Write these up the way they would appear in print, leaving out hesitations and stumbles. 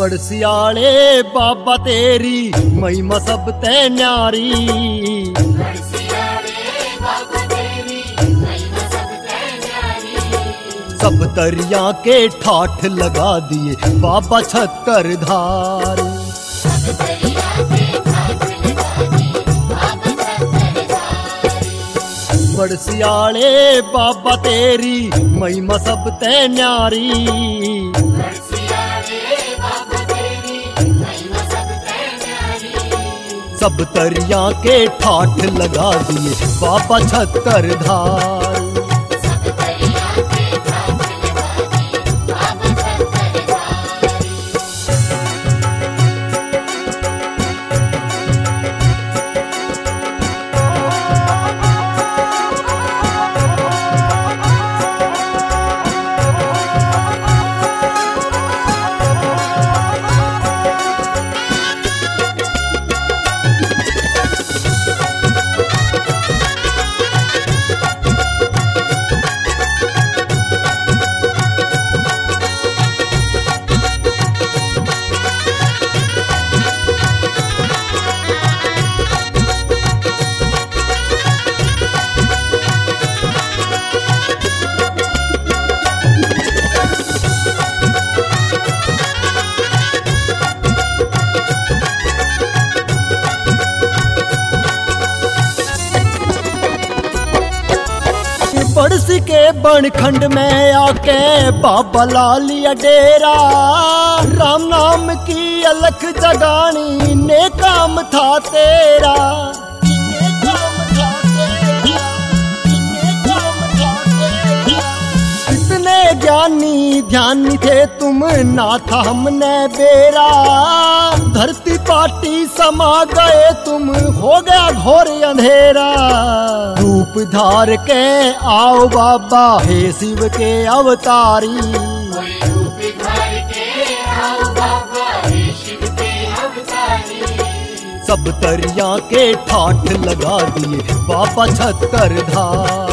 बड़ सियाले बाबा तेरी महिमा सब ते न्यारी। सब दरिया के ठाठ लगा दिए बाबा छतरधार। बड़ सियाले बाबा तेरी महिमा सब ते न्यारी। सब दरिया के ठाठ लगा दिए बाबा छतरधार। बड़सी के बनखंड में आके बाबा ला लिया डेरा। राम नाम की अलख जगानी ने काम था तेरा। इतने ज्ञानी ध्यानी थे तुम ना था हमने बेरा। धरती पाटी समा गए तुम हो गया घोर अंधेरा। रूप धार के आओ बाबा हे शिव के अवतारी। सब दरिया के ठाठ लगा दिए बाबा छतरधार।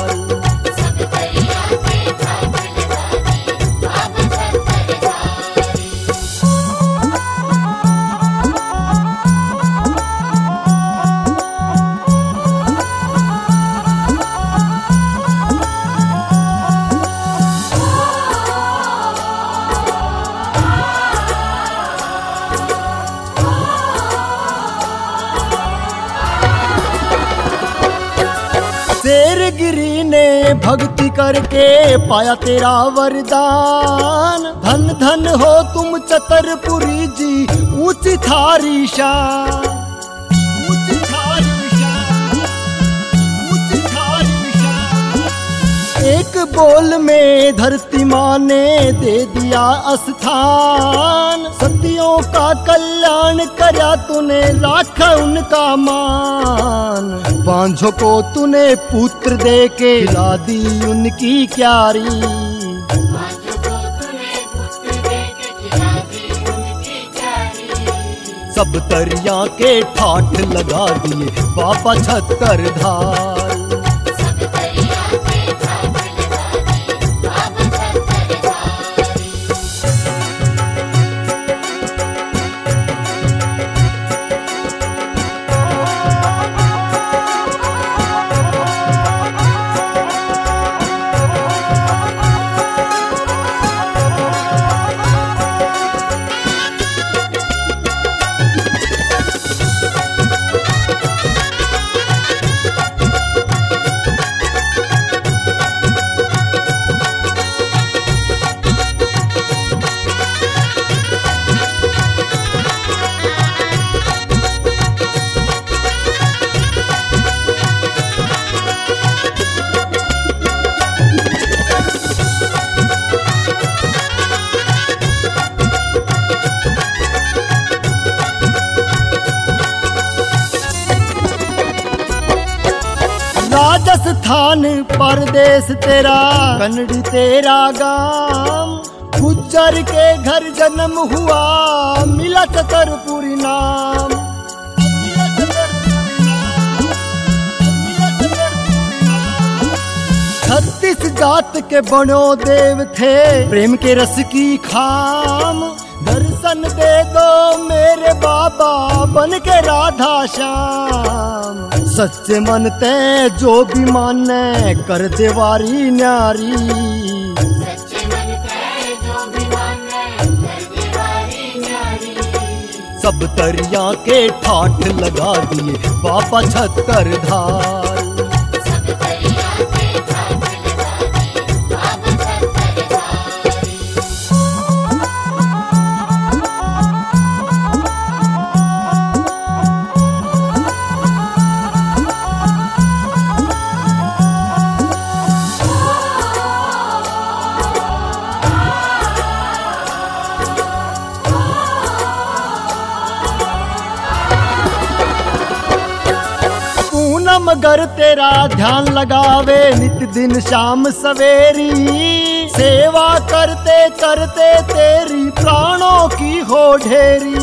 शेरगिरी ने भक्ति करके पाया तेरा वरदान। धन धन हो तुम छतरपुरी जी ऊंची थारी शान। ऊंची थारी शान, ऊंची थारी शान। एक बोल में धरती माँ ने दे दिया स्थान। सतियों का कल्याण करया तूने राखा उनका मान। बांझों को तूने पुत्र दे के ला दी उनकी क्यारी। सब दरिया के ठाठ लगा दिए बाबा छतरधार। राजस्थान परदेश तेरा कन्नड़ी तेरा गाम। गुज्जर के घर जन्म हुआ मिला छतरपुरी नाम। 36 जात के बनो देव थे प्रेम के रस की खाम। दर्शन दे दो मेरे बाबा बन के राधा श्याम। सच्चे मन ते जो भी माने कर दे वारी न्यारी। सच्चे मन ते जो भी माने कर दे वारी न्यारी। सब तरिया के ठाठ लगा दिए बाबा छत्तर धार। सब दरिया के ठाठ लगा दिए बाबा छत्तर धार। मगर तेरा ध्यान लगावे नित दिन शाम सवेरी। सेवा करते करते तेरी प्राणों की हो ढेरी।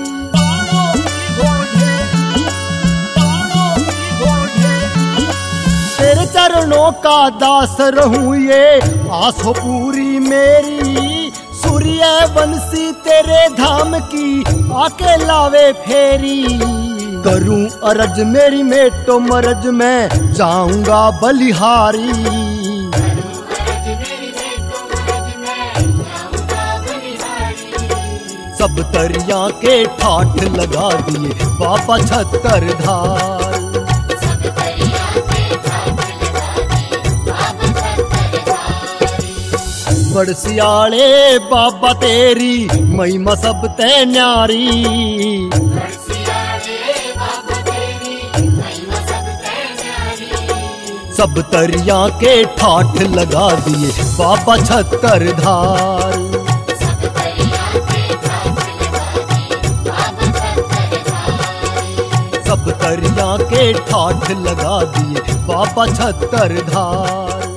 तेरे चरणों का दास रहूं ये आस हो पूरी मेरी। सूर्य वंशी तेरे धाम की आके लावे फेरी। करूं अरज मेरी मेटो मरज में जाऊंगा बलिहारी। सब तरिया के ठाठ लगा दिए बाबा छत्तर धार। सब दरिया के ठाठ लगा दिए बाबा छत्तर धार। बड़ सियाले बाबा तेरी महिमा सब ते न्यारी। सब तरिया के ठाठ लगा दिए बाबा छत्तर धार। सब दरिया के ठाठ लगा दिए बाबा छत्तर धार। सब तरिया के ठाठ लगा दिए बाबा छत्तर धार।